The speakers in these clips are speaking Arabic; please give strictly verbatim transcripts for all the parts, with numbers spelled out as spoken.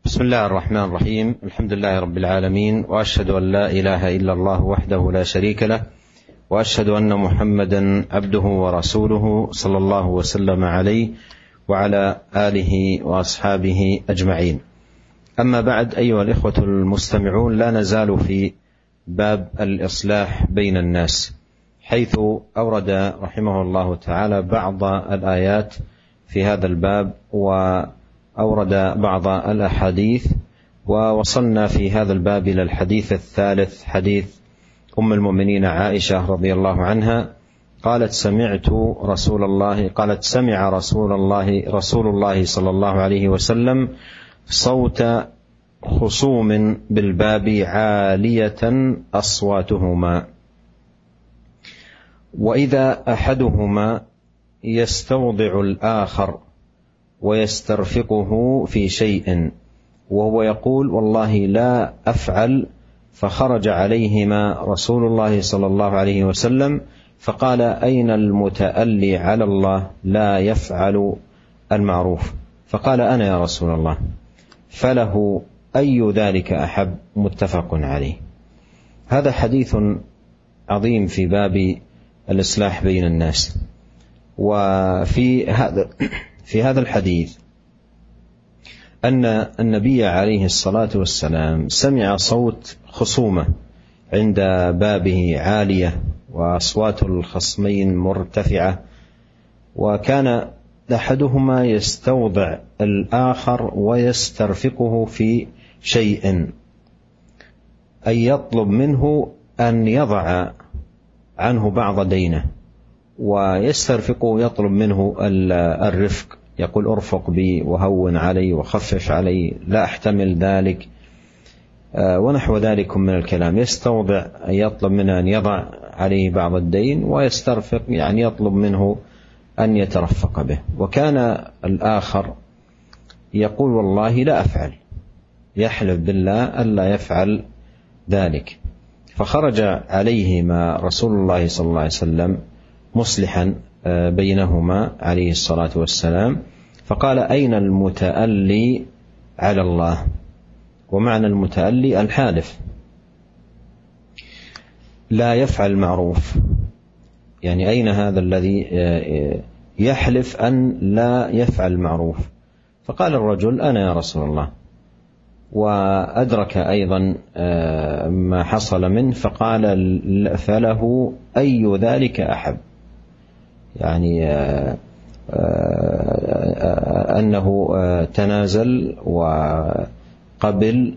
بسم الله الرحمن الرحيم. الحمد لله رب العالمين، وأشهد أن لا إله إلا الله وحده لا شريك له، وأشهد أن محمدا عبده ورسوله صلى الله وسلم عليه وعلى آله وأصحابه أجمعين. أما بعد، أيها الإخوة المستمعون، لا نزال في باب الإصلاح بين الناس، حيث أورد رحمه الله تعالى بعض الآيات في هذا الباب، وأورد بعض الأحاديث، ووصلنا في هذا الباب إلى الحديث الثالث، حديث أم المؤمنين عائشة رضي الله عنها قالت سمعت رسول الله قالت سمع رسول الله رسول الله صلى الله عليه وسلم صوت خصوم بالباب عالية أصواتهما، وإذا أحدهما يستوضع الآخر ويسترفقه في شيء وهو يقول والله لا أفعل، فخرج عليهما رسول الله صلى الله عليه وسلم فقال أين المتألي على الله لا يفعل المعروف؟ فقال أنا يا رسول الله، فله أي ذلك أحب؟ متفق عليه. هذا حديث عظيم في باب الإصلاح بين الناس. وفي هذا في هذا الحديث أن النبي عليه الصلاة والسلام سمع صوت خصومة عند بابه عالية، وأصوات الخصمين مرتفعة، وكان أحدهما يستوضع الآخر ويسترفقه في شيء، أي يطلب منه أن يضع عنه بعض دينه، ويسترفقه يطلب منه الرفق، يقول أرفق بي وهون علي وخفف علي، لا أحتمل ذلك، ونحو ذلك من الكلام. يستوضع يطلب منه أن يضع عليه بعض الدين، ويسترفق يعني يطلب منه أن يترفق به. وكان الآخر يقول والله لا أفعل، يحلف بالله ألا يفعل ذلك. فخرج عليهما رسول الله صلى الله عليه وسلم مصلحا بينهما عليه الصلاة والسلام، فقال أين المتألي على الله؟ ومعنى المتألي الحالف لا يفعل معروف، يعني أين هذا الذي يحلف أن لا يفعل معروف؟ فقال الرجل أنا يا رسول الله، وأدرك أيضا ما حصل منه فقال فله أي ذلك أحب، يعني أنه تنازل وقبل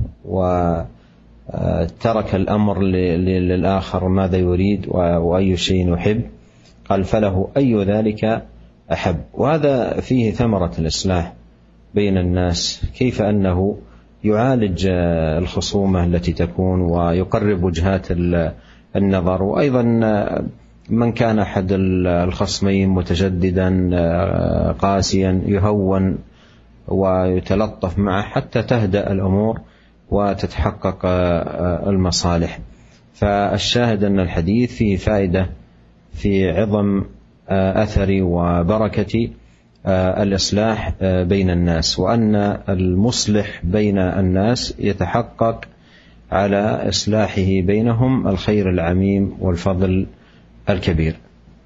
وترك الأمر للآخر ماذا يريد وأي شيء يحب، قال فله أي ذلك أحب. وهذا فيه ثمرة الإصلاح بين الناس، كيف أنه يعالج الخصومة التي تكون ويقرب وجهات النظر. وأيضا من كان أحد الخصمين متشددا قاسيا يهون ويتلطف معه حتى تهدأ الأمور وتتحقق المصالح. فالشاهد أن الحديث فيه فائدة في عظم أثر وبركة الإصلاح بين الناس، وأن المصلح بين الناس يتحقق على إصلاحه بينهم الخير العميم والفضل الكبير.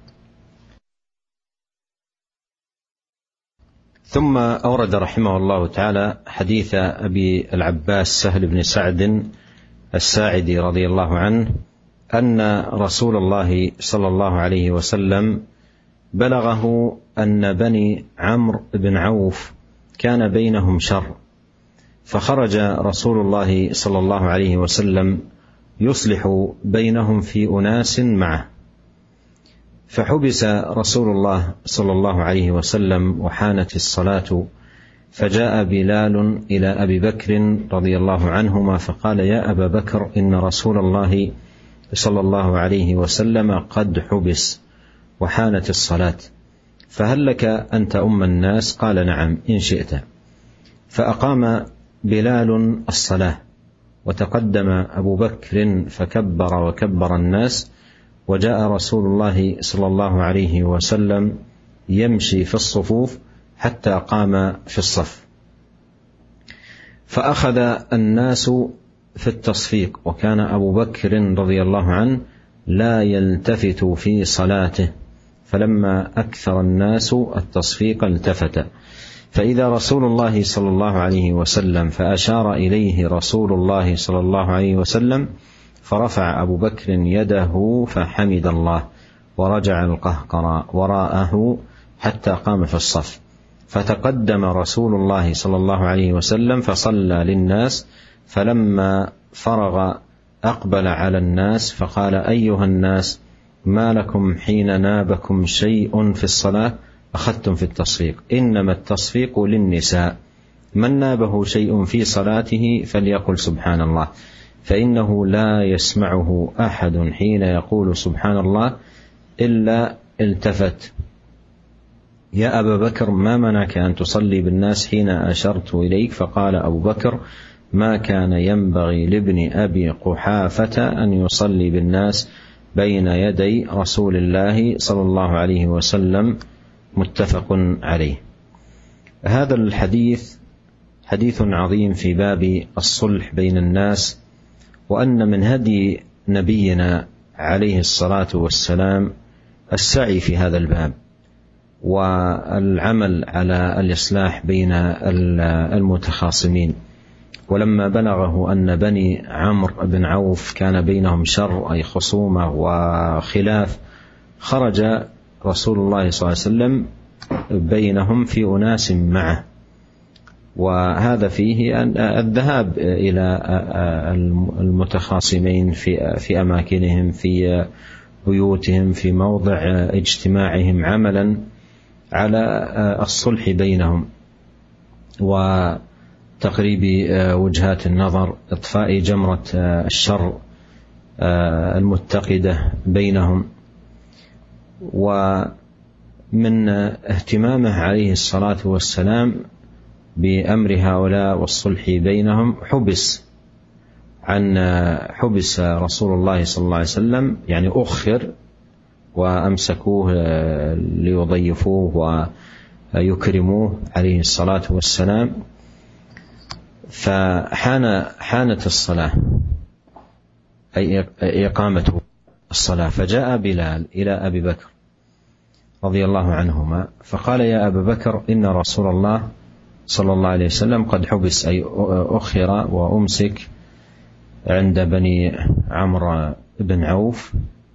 ثم أورد رحمه الله تعالى حديث أبي العباس سهل بن سعد الساعدي رضي الله عنه أن رسول الله صلى الله عليه وسلم بلغه أن بني عمرو بن عوف كان بينهم شر، فخرج رسول الله صلى الله عليه وسلم يصلح بينهم في أناس معه، فحبس رسول الله صلى الله عليه وسلم وحانت الصلاة، فجاء بلال إلى أبي بكر رضي الله عنهما فقال يا أبا بكر إن رسول الله صلى الله عليه وسلم قد حبس وحانت الصلاة، فهل لك أن تؤم الناس؟ قال نعم إن شئت. فأقام بلال الصلاة، وتقدم أبو بكر فكبر وكبر الناس، وجاء رسول الله صلى الله عليه وسلم يمشي في الصفوف حتى قام في الصف، فأخذ الناس في التصفيق، وكان أبو بكر رضي الله عنه لا يلتفت في صلاته، فلما أكثر الناس التصفيق التفت، فإذا رسول الله صلى الله عليه وسلم فأشار إليه رسول الله صلى الله عليه وسلم، فرفع أبو بكر يده فحمد الله، ورجع القهقرى وراءه حتى قام في الصف، فتقدم رسول الله صلى الله عليه وسلم فصلى للناس، فلما فرغ أقبل على الناس فقال: أيها الناس، ما لكم حين نابكم شيء في الصلاة أخذتم في التصفيق؟ إنما التصفيق للنساء، من نابه شيء في صلاته فليقل سبحان الله، فإنه لا يسمعه أحد حين يقول سبحان الله إلا التفت. يا أبا بكر، ما منعك أن تصلي بالناس حين أشرت إليك؟ فقال أبو بكر: ما كان ينبغي لابن أبي قحافة أن يصلي بالناس بين يدي رسول الله صلى الله عليه وسلم، متفق عليه. هذا الحديث حديث عظيم في باب الصلح بين الناس، وأن من هدي نبينا عليه الصلاة والسلام السعي في هذا الباب والعمل على الإصلاح بين المتخاصمين. ولما بلغه أن بني عمرو بن عوف كان بينهم شر، أي خصومة وخلاف، خرج رسول الله صلى الله عليه وسلم بينهم في أناس معه، وهذا فيه الذهاب إلى المتخاصمين في في أماكنهم، في بيوتهم، في موضع اجتماعهم، عملا على الصلح بينهم وتقريب وجهات النظر، إطفاء جمرة الشر المتقدة بينهم. ومن اهتمامه عليه الصلاة والسلام بأمر هؤلاء والصلح بينهم حبس عن حبس رسول الله صلى الله عليه وسلم، يعني أخر وأمسكوه ليضيفوه ويكرموه عليه الصلاة والسلام. فحان حانت الصلاة، أي إقامة الصلاة، فجاء بلال إلى أبي بكر رضي الله عنهما فقال: يا أبا بكر، إن رسول الله صلى الله عليه وسلم قد حبس، أي أخر وأمسك عند بني عمرو بن عوف،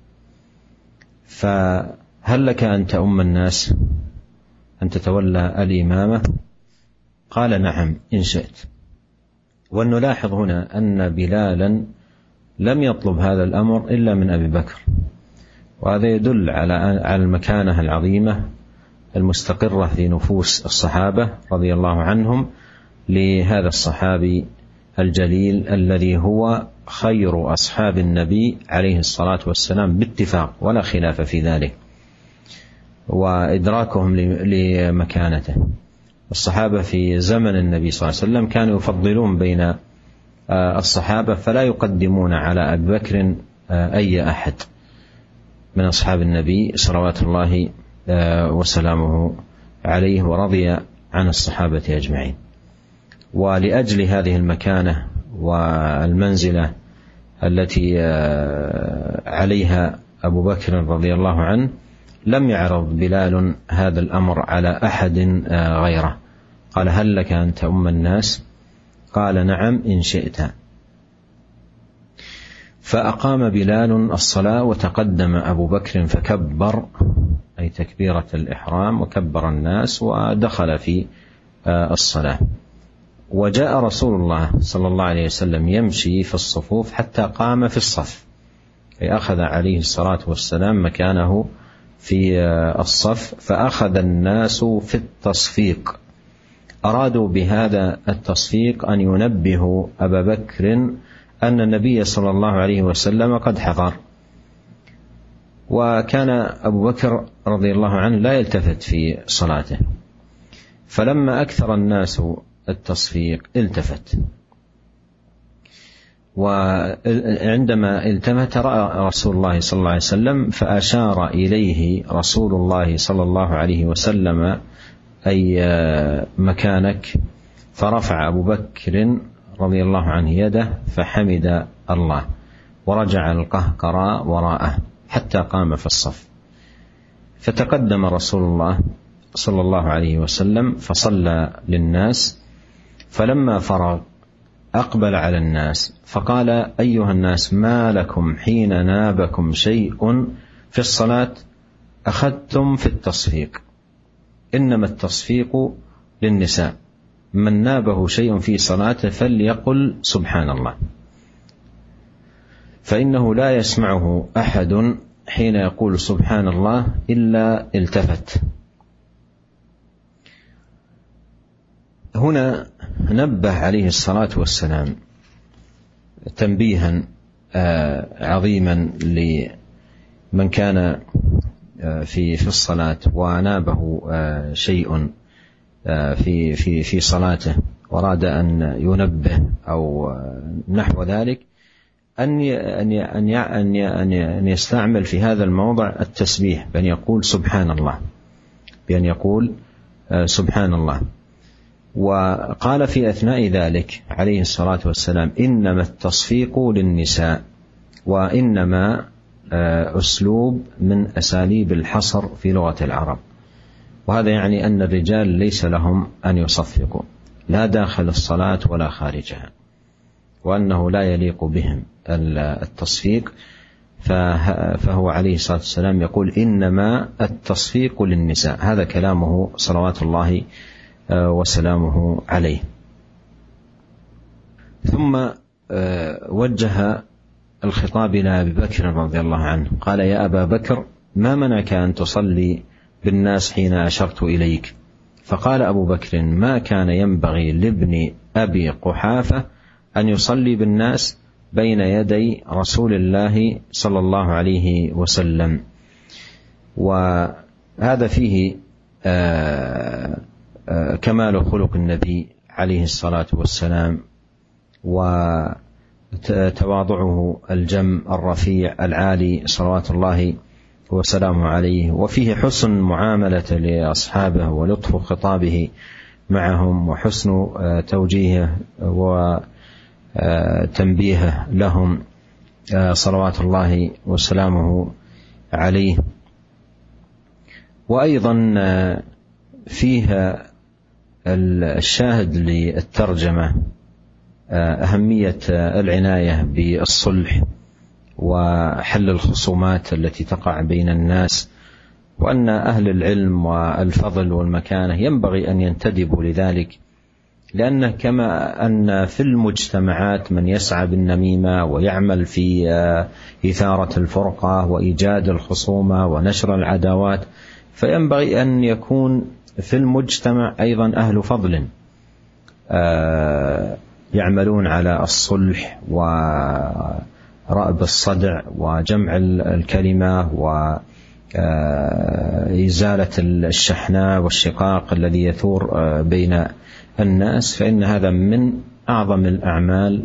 فهل لك أن تؤم الناس، أن تتولى الإمامة؟ قال: نعم إن شئت. ونلاحظ هنا أن بلالا لم يطلب هذا الأمر إلا من أبي بكر، وهذا يدل على المكانة العظيمة المستقرة في نفوس الصحابة رضي الله عنهم لهذا الصحابي الجليل الذي هو خير أصحاب النبي عليه الصلاة والسلام باتفاق ولا خلاف في ذلك، وإدراكهم لمكانته. الصحابة في زمن النبي صلى الله عليه وسلم كانوا يفضلون بين الصحابة، فلا يقدمون على أبي بكر أي أحد من أصحاب النبي صلوات الله وسلامه عليه، ورضي عن الصحابة أجمعين. ولأجل هذه المكانة والمنزلة التي عليها أبو بكر رضي الله عنه لم يعرض بلال هذا الأمر على أحد غيره. قال: هل لك أن تؤم الناس؟ قال: نعم إن شئت. فأقام بلال الصلاة، وتقدم أبو بكر فكبر، أي تكبيرة الإحرام، وكبر الناس ودخل في الصلاة. وجاء رسول الله صلى الله عليه وسلم يمشي في الصفوف حتى قام في الصف، أي أخذ عليه الصلاة والسلام مكانه في الصف، فأخذ الناس في التصفيق. أرادوا بهذا التصفيق أن ينبهوا أبا بكر أن النبي صلى الله عليه وسلم قد حضر، وكان أبو بكر رضي الله عنه لا يلتفت في صلاته، فلما أكثر الناس التصفيق التفت، وعندما التفت رأى رسول الله صلى الله عليه وسلم فأشار إليه رسول الله صلى الله عليه وسلم: أي مكانك، فرفع أبو بكر رضي الله عنه يده فحمد الله، ورجع القهقراء وراءه حتى قام في الصف. فتقدم رسول الله صلى الله عليه وسلم فصلى للناس، فلما فرغ أقبل على الناس فقال: أيها الناس، ما لكم حين نابكم شيء في الصلاة أخذتم في التصفيق؟ إنما التصفيق للنساء، من نابه شيء في صلاته فليقل سبحان الله، فإنه لا يسمعه أحد حين يقول سبحان الله إلا التفت. هنا نبه عليه الصلاة والسلام تنبيها عظيما لمن كان في في الصلاة ونابه شيء في في في صلاته وراد أن ينبه أو نحو ذلك، أن أن أن أن يستعمل في هذا الموضع التسبيح بأن يقول سبحان الله، بأن يقول سبحان الله. وقال في أثناء ذلك عليه الصلاة والسلام: إنما التصفيق للنساء، وإنما أسلوب من أساليب الحصر في لغة العرب، وهذا يعني أن الرجال ليس لهم أن يصفقوا لا داخل الصلاة ولا خارجها، وأنه لا يليق بهم التصفيق، فهو عليه الصلاة والسلام يقول: إنما التصفيق للنساء. هذا كلامه صلوات الله وسلامه عليه. ثم وجه الخطاب إلى أبي بكر رضي الله عنه، قال: يا أبا بكر، ما منعك أن تصلي بالناس حين أشرت إليك؟ فقال أبو بكر: ما كان ينبغي لابن أبي قحافة أن يصلي بالناس بين يدي رسول الله صلى الله عليه وسلم. وهذا فيه كمال خلق النبي عليه الصلاة والسلام، وتواضعه الجم الرفيع العالي صلوات الله وسلامه عليه، وفيه حسن معاملة لأصحابه ولطف خطابه معهم وحسن توجيهه وتنبيهه لهم صلوات الله وسلامه عليه. وأيضا فيها الشاهد للترجمة أهمية العناية بالصلح وحل الخصومات التي تقع بين الناس، وأن أهل العلم والفضل والمكانة ينبغي أن ينتدبوا لذلك، لأنه كما أن في المجتمعات من يسعى بالنميمة ويعمل في إثارة الفرقة وإيجاد الخصومة ونشر العداوات، فينبغي أن يكون في المجتمع أيضا أهل فضل يعملون على الصلح ورأب الصدع وجمع الكلمة وإزالة الشحناء والشقاق الذي يثور بين الناس، فإن هذا من أعظم الأعمال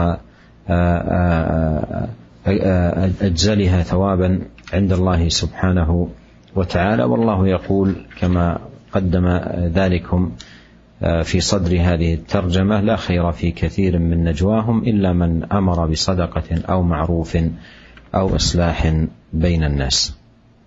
وأجزلها ثوابا عند الله سبحانه وتعالى. والله يقول كما قدم ذلكم في صدر هذه الترجمة: لا خير في كثير من نجواهم إلا من أمر بصدقة أو معروف أو إصلاح بين الناس.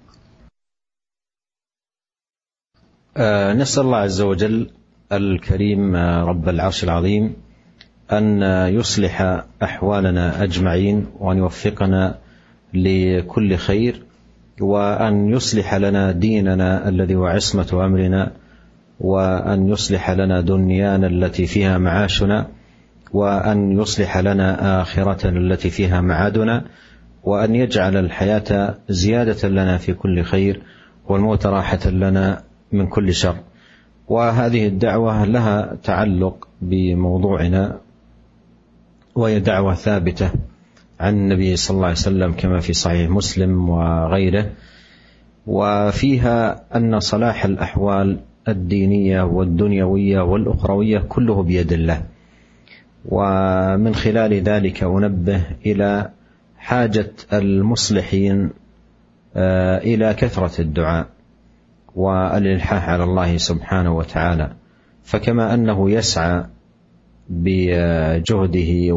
نسأل الله عز وجل الكريم رب العرش العظيم أن يصلح أحوالنا أجمعين، وأن يوفقنا لكل خير، وأن يصلح لنا ديننا الذي هو عصمة أمرنا، وأن يصلح لنا دنيانا التي فيها معاشنا، وأن يصلح لنا آخرتنا التي فيها معادنا، وأن يجعل الحياة زيادة لنا في كل خير والموت راحة لنا من كل شر. وهذه الدعوة لها تعلق بموضوعنا، وهي دعوة ثابتة عن النبي صلى الله عليه وسلم كما في صحيح مسلم وغيره، وفيها أن صلاح الأحوال الدينية والدنيوية والأخروية كله بيد الله. ومن خلال ذلك أنبه إلى حاجة المصلحين إلى كثرة الدعاء والإلحاح على الله سبحانه وتعالى، فكما أنه يسعى بجهده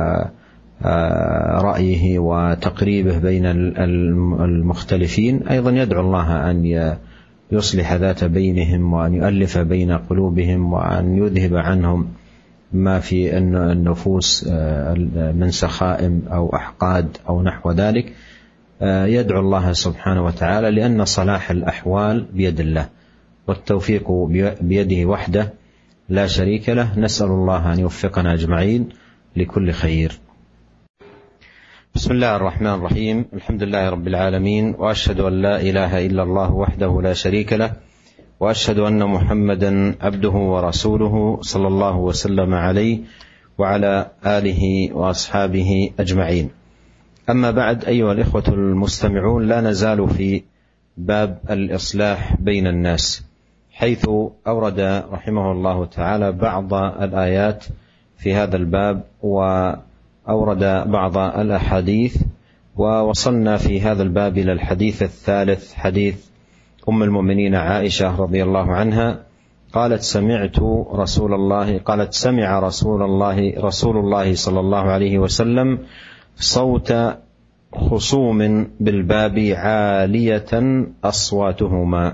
ورأيه وتقريبه بين المختلفين، أيضا يدعو الله أن يصلح ذات بينهم وأن يؤلف بين قلوبهم وأن يذهب عنهم ما في النفوس من سخائم أو أحقاد أو نحو ذلك. يدعو الله سبحانه وتعالى، لأن صلاح الأحوال بيد الله والتوفيق بيده وحده لا شريك له. نسأل الله أن يوفقنا أجمعين لكل خير. بسم الله الرحمن الرحيم. الحمد لله رب العالمين، وأشهد أن لا إله إلا الله وحده لا شريك له، وأشهد أن محمدا عبده ورسوله صلى الله وسلم عليه وعلى آله وأصحابه أجمعين. أما بعد، أيها الإخوة المستمعون، لا نزال في باب الإصلاح بين الناس، حيث أورد رحمه الله تعالى بعض الآيات في هذا الباب وأورد بعض الأحاديث، ووصلنا في هذا الباب إلى الحديث الثالث، حديث أم المؤمنين عائشة رضي الله عنها قالت سمعت رسول الله قالت سمع رسول الله رسول الله صلى الله عليه وسلم صوت خصوم بالباب عالية أصواتهما،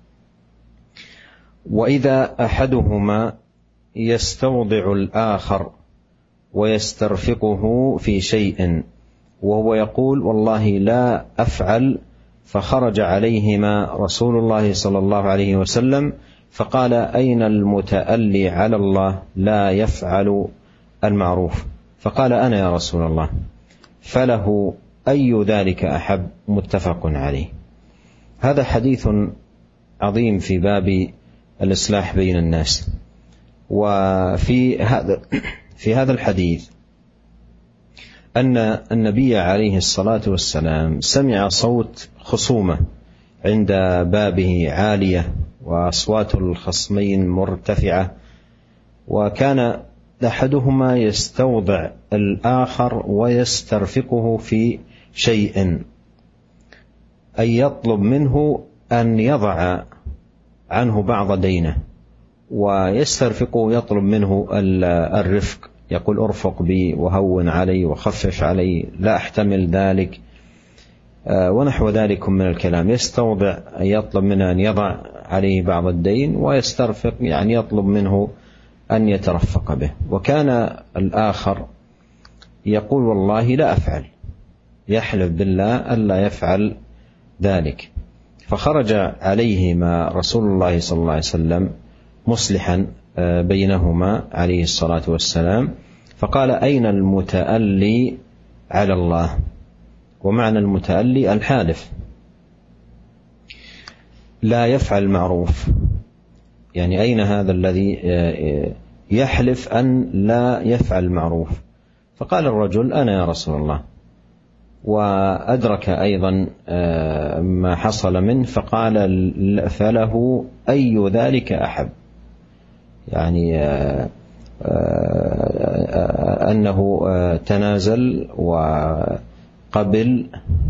وإذا أحدهما يستوضع الآخر ويسترفقه في شيء وهو يقول والله لا أفعل، فخرج عليهما رسول الله صلى الله عليه وسلم فقال أين المتألي على الله لا يفعل المعروف؟ فقال أنا يا رسول الله، فله أي ذلك أحب؟ متفق عليه. هذا حديث عظيم في باب الإصلاح بين الناس. وفي هذا في هذا الحديث أن النبي عليه الصلاة والسلام سمع صوت خصومة عند بابه عالية وأصوات الخصمين مرتفعة، وكان أحدهما يستوضع الآخر ويسترفقه في شيء، أي يطلب منه أن يضع عنه بعض دينه، ويسترفقه يطلب منه الرفق، يقول أرفق بي وهون علي وخفف علي، لا أحتمل ذلك ونحو ذلك من الكلام. يستوضع يطلب منه أن يضع عليه بعض الدين، ويسترفق يعني يطلب منه أن يترفق به. وكان الآخر يقول والله لا أفعل، يحلف بالله ألا يفعل ذلك. فخرج عليهما رسول الله صلى الله عليه وسلم مصلحا بينهما عليه الصلاة والسلام، فقال أين المتألي على الله؟ ومعنى المتألي الحالف لا يفعل معروف، يعني أين هذا الذي يحلف أن لا يفعل معروف؟ فقال الرجل أنا يا رسول الله، وأدرك أيضا ما حصل منه فقال فله أي ذلك أحب، يعني أنه تنازل وقبل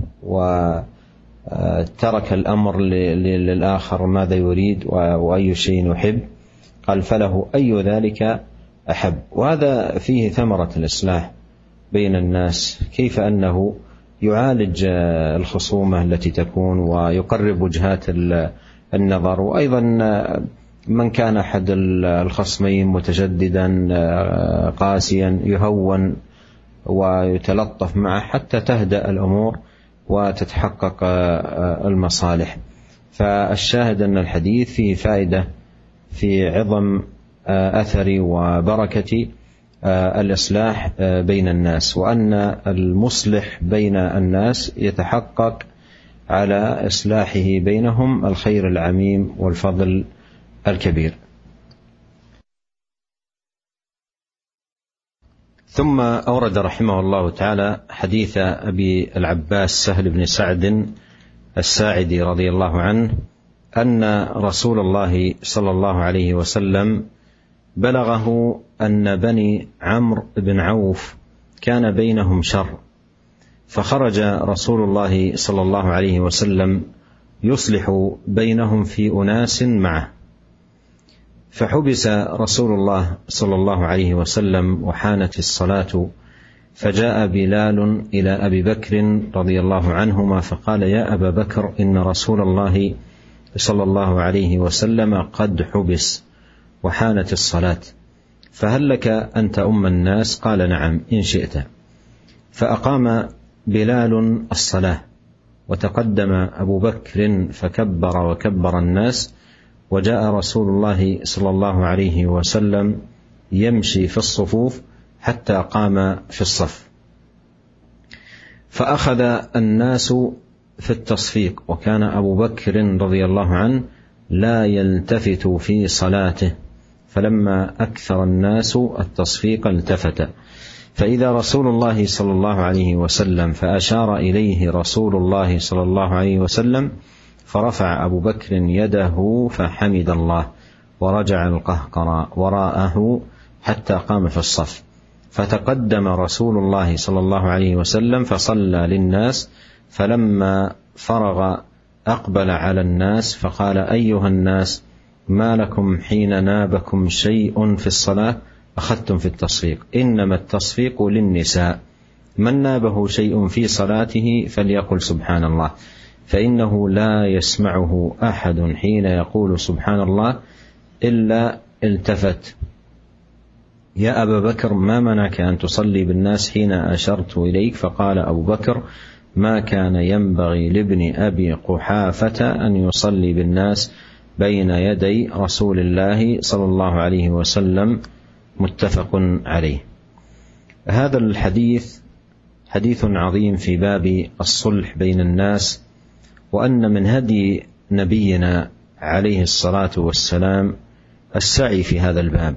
وترك الأمر للآخر ماذا يريد وأي شيء يحب، قال فله أي ذلك أحب. وهذا فيه ثمرة الإصلاح بين الناس، كيف أنه يعالج الخصومة التي تكون ويقرب وجهات النظر. وأيضا من كان أحد الخصمين متشددا قاسيا يهون ويتلطف معه حتى تهدأ الأمور وتتحقق المصالح. فالشاهد أن الحديث فيه فائدة في عظم أثر وبركة الإصلاح بين الناس، وأن المصلح بين الناس يتحقق على إصلاحه بينهم الخير العميم والفضل الكبير. ثم أورد رحمه الله تعالى حديث أبي العباس سهل بن سعد الساعدي رضي الله عنه أن رسول الله صلى الله عليه وسلم بلغه أن بني عمرو بن عوف كان بينهم شر، فخرج رسول الله صلى الله عليه وسلم يصلح بينهم في أناس معه، فحبس رسول الله صلى الله عليه وسلم وحانت الصلاة، فجاء بلال إلى أبي بكر رضي الله عنهما فقال: يا أبا بكر، إن رسول الله صلى الله عليه وسلم قد حبس وحانت الصلاة، فهل لك أن تؤم الناس؟ قال: نعم إن شئت. فأقام بلال الصلاة، وتقدم أبو بكر فكبر وكبر الناس، وجاء رسول الله صلى الله عليه وسلم يمشي في الصفوف حتى قام في الصف، فأخذ الناس في التصفيق، وكان أبو بكر رضي الله عنه لا يلتفت في صلاته، فلما أكثر الناس التصفيق التفت، فإذا رسول الله صلى الله عليه وسلم، فأشار إليه رسول الله صلى الله عليه وسلم، فرفع أبو بكر يده فحمد الله، ورجع القهقرى وراءه حتى قام في الصف، فتقدم رسول الله صلى الله عليه وسلم فصلى للناس، فلما فرغ أقبل على الناس فقال: أيها الناس، ما لكم حين نابكم شيء في الصلاة أخذتم في التصفيق؟ إنما التصفيق للنساء، من نابه شيء في صلاته فليقل سبحان الله، فإنه لا يسمعه أحد حين يقول سبحان الله إلا التفت. يا أبا بكر، ما منعك أن تصلي بالناس حين أشرت إليك؟ فقال أبو بكر: ما كان ينبغي لابن أبي قحافة أن يصلي بالناس بين يدي رسول الله صلى الله عليه وسلم، متفق عليه. هذا الحديث حديث عظيم في باب الصلح بين الناس، وأن من هدي نبينا عليه الصلاة والسلام السعي في هذا الباب،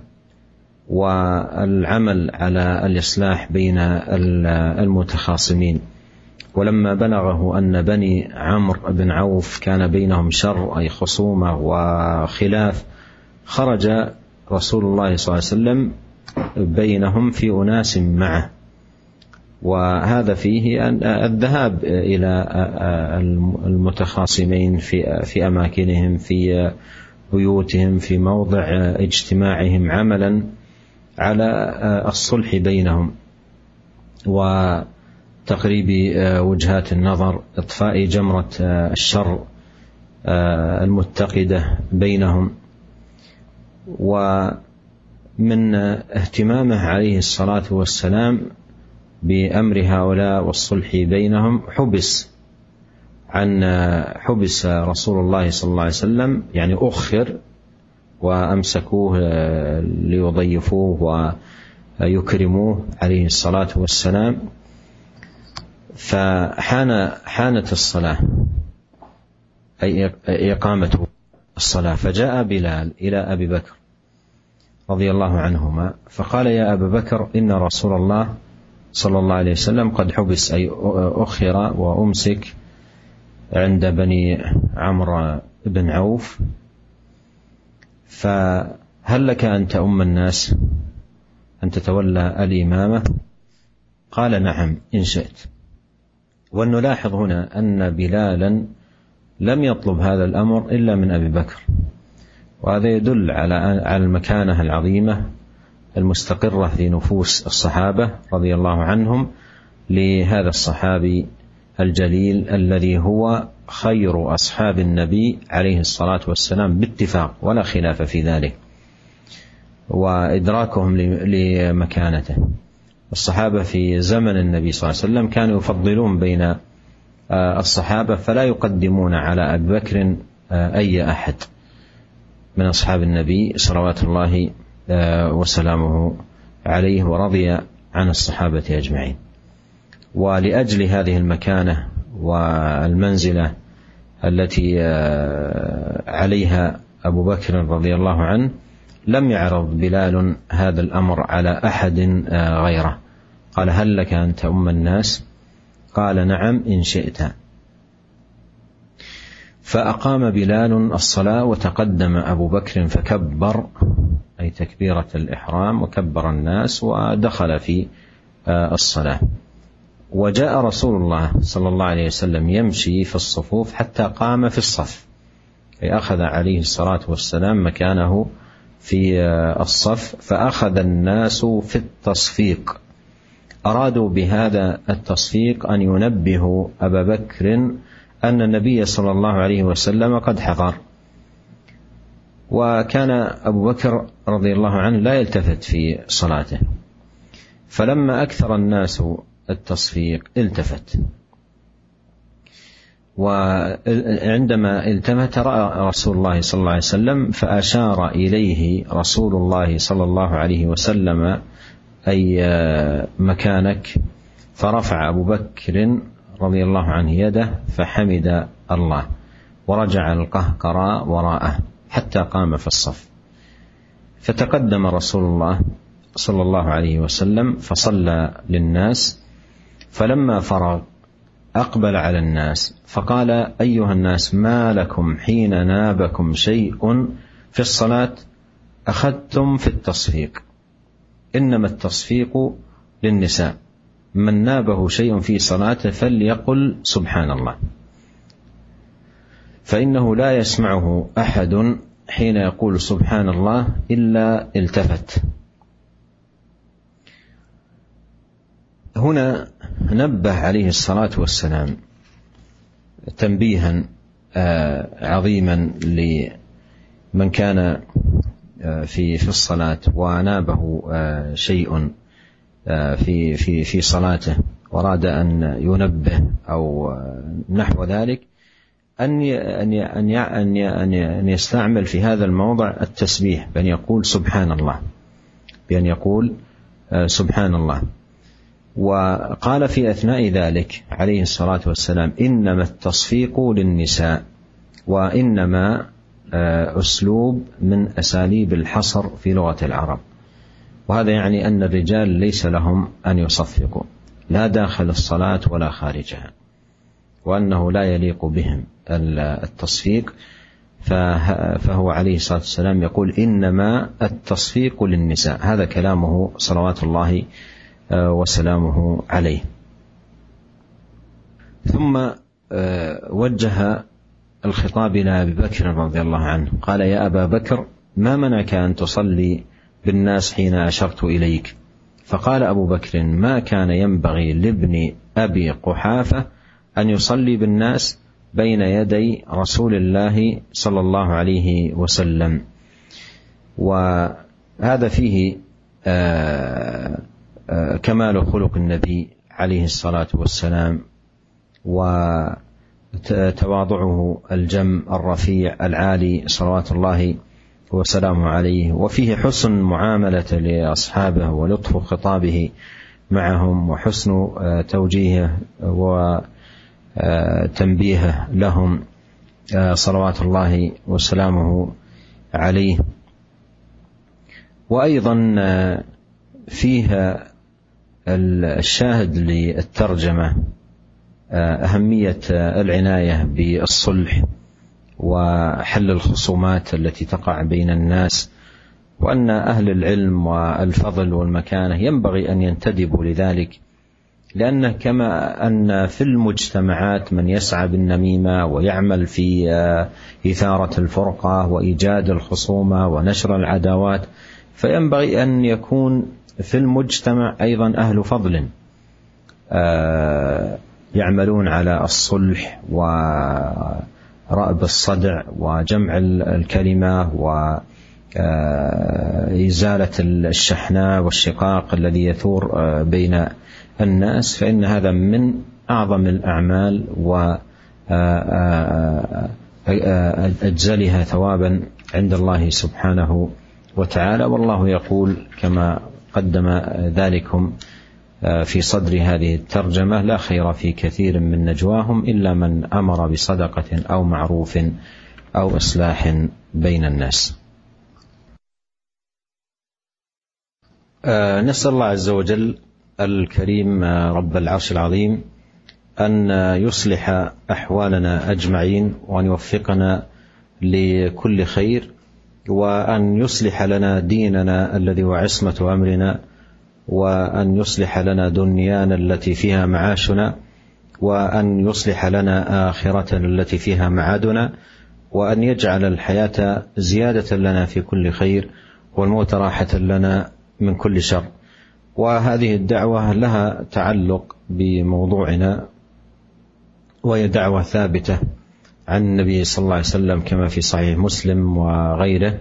والعمل على الإصلاح بين المتخاصمين. ولما بلغه أن بني عمرو بن عوف كان بينهم شر، أي خصومة وخلاف، خرج رسول الله صلى الله عليه وسلم بينهم في أناس معه، وهذا فيه الذهاب إلى المتخاصمين في في أماكنهم، في بيوتهم، في موضع اجتماعهم، عملا على الصلح بينهم وتقريب وجهات النظر، إطفاء جمرة الشر المتقدة بينهم. ومن اهتمامه عليه الصلاة والسلام بأمر هؤلاء والصلح بينهم حبس عن حبس رسول الله صلى الله عليه وسلم، يعني أخر وأمسكوه ليضيفوه ويكرموه عليه الصلاة والسلام، فحان حانت الصلاة أي إقامة الصلاة، فجاء بلال إلى أبي بكر رضي الله عنهما فقال: يا أبا بكر، إن رسول الله صلى الله عليه وسلم قد حبس، أي أخر وأمسك عند بني عمرو بن عوف، فهل لك أن تؤم الناس، أن تتولى الإمامة؟ قال: نعم إن شئت. ونلاحظ هنا أن بلالا لم يطلب هذا الأمر إلا من أبي بكر، وهذا يدل على المكانة العظيمة المستقرة في نفوس الصحابة رضي الله عنهم لهذا الصحابي الجليل الذي هو خير أصحاب النبي عليه الصلاة والسلام باتفاق ولا خلاف في ذلك، وإدراكهم لمكانته. الصحابة في زمن النبي صلى الله عليه وسلم كانوا يفضلون بين الصحابة، فلا يقدمون على أبي بكر أي أحد من أصحاب النبي صلوات الله وسلامه عليه، ورضي عن الصحابة أجمعين. ولأجل هذه المكانة والمنزلة التي عليها أبو بكر رضي الله عنه لم يعرض بلال هذا الأمر على أحد غيره. قال: هل لك أن تؤم الناس؟ قال: نعم إن شئت. فأقام بلال الصلاة، وتقدم أبو بكر فكبر، أي تكبيرة الإحرام، وكبر الناس ودخل في الصلاة. وجاء رسول الله صلى الله عليه وسلم يمشي في الصفوف حتى قام في الصف، أي أخذ عليه الصلاة والسلام مكانه في الصف، فأخذ الناس في التصفيق. أرادوا بهذا التصفيق أن ينبهوا أبا بكر أن النبي صلى الله عليه وسلم قد حضر. وكان أبو بكر رضي الله عنه لا يلتفت في صلاته، فلما أكثر الناس التصفيق التفت، وعندما التفت رأى رسول الله صلى الله عليه وسلم فأشار إليه رسول الله صلى الله عليه وسلم أي مكانك، فرفع أبو بكر رضي الله عنه يده فحمد الله ورجع القهقراء وراءه حتى قام في الصف. فتقدم رسول الله صلى الله عليه وسلم فصلى للناس، فلما فرغ أقبل على الناس فقال: أيها الناس، ما لكم حين نابكم شيء في الصلاة أخذتم في التصفيق؟ إنما التصفيق للنساء، من نابه شيء في صلاته فليقل سبحان الله، فإنه لا يسمعه أحد حين يقول سبحان الله إلا التفت. هنا نبه عليه الصلاة والسلام تنبيها عظيما لمن كان في في الصلاة ونابه شيء في في في صلاته وأراد أن ينبه أو نحو ذلك، أن أن أن أن يستعمل في هذا الموضع التسبيح بأن يقول سبحان الله، بأن يقول سبحان الله. وقال في أثناء ذلك عليه الصلاة والسلام: إنما التصفيق للنساء، وإنما أسلوب من أساليب الحصر في لغة العرب، وهذا يعني أن الرجال ليس لهم أن يصفقوا لا داخل الصلاة ولا خارجها، وأنه لا يليق بهم التصفيق. فهو عليه الصلاة والسلام يقول: إنما التصفيق للنساء. هذا كلامه صلوات الله وسلامه عليه. ثم وجه الخطاب إلى أبي بكر رضي الله عنه، قال: يا أبا بكر، ما منعك أن تصلي بالناس حين أشرت إليك؟ فقال أبو بكر: ما كان ينبغي لابن أبي قحافة أن يصلي بالناس بين يدي رسول الله صلى الله عليه وسلم. وهذا فيه كمال خلق النبي عليه الصلاة والسلام، وتواضعه الجم الرفيع العالي صلوات الله وسلامه عليه، وفيه حسن معاملة لأصحابه ولطف خطابه معهم وحسن توجيهه وتنبيهه لهم صلوات الله وسلامه عليه. وأيضا فيها الشاهد للترجمة أهمية العناية بالصلح وحل الخصومات التي تقع بين الناس، وأن أهل العلم والفضل والمكانة ينبغي أن ينتدبوا لذلك، لأنه كما أن في المجتمعات من يسعى بالنميمة ويعمل في إثارة الفرقة وإيجاد الخصومة ونشر العداوات، فينبغي أن يكون في المجتمع أيضا أهل فضل يعملون على الصلح ورأب الصدع وجمع الكلمة وإزالة الشحناء والشقاق الذي يثور بين الناس، فإن هذا من أعظم الأعمال وأجزلها ثوابا عند الله سبحانه وتعالى. والله يقول كما قدم ذلكم في صدر هذه الترجمة: لا خير في كثير من نجواهم إلا من أمر بصدقة أو معروف أو إصلاح بين الناس. نسأل الله عز وجل الكريم رب العرش العظيم أن يصلح أحوالنا أجمعين، وأن يوفقنا لكل خير، وأن يصلح لنا ديننا الذي هو عصمة أمرنا، وأن يصلح لنا دنيانا التي فيها معاشنا، وأن يصلح لنا آخرتنا التي فيها معادنا، وأن يجعل الحياة زيادة لنا في كل خير، والموت راحة لنا من كل شر. وهذه الدعوة لها تعلق بموضوعنا، وهي دعوة ثابتة عن النبي صلى الله عليه وسلم كما في صحيح مسلم وغيره،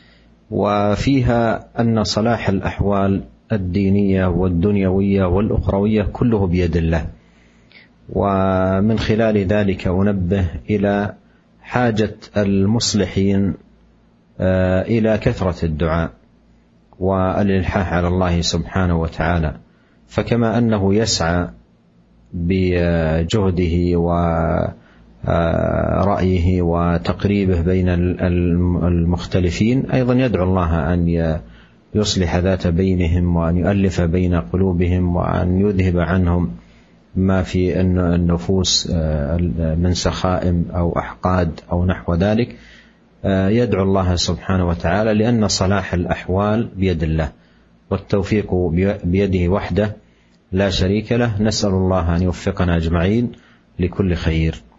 وفيها أن صلاح الأحوال الدينية والدنيوية والأخروية كله بيد الله. ومن خلال ذلك أنبه إلى حاجة المصلحين إلى كثرة الدعاء والإلحاح على الله سبحانه وتعالى، فكما أنه يسعى بجهده ورأيه وتقريبه بين المختلفين، أيضا يدعو الله أن يصلح ذات بينهم وأن يؤلف بين قلوبهم وأن يذهب عنهم ما في النفوس من سخائم أو أحقاد أو نحو ذلك. يدعو الله سبحانه وتعالى، لأن صلاح الأحوال بيد الله والتوفيق بيده وحده لا شريك له. نسأل الله أن يوفقنا أجمعين لكل خير.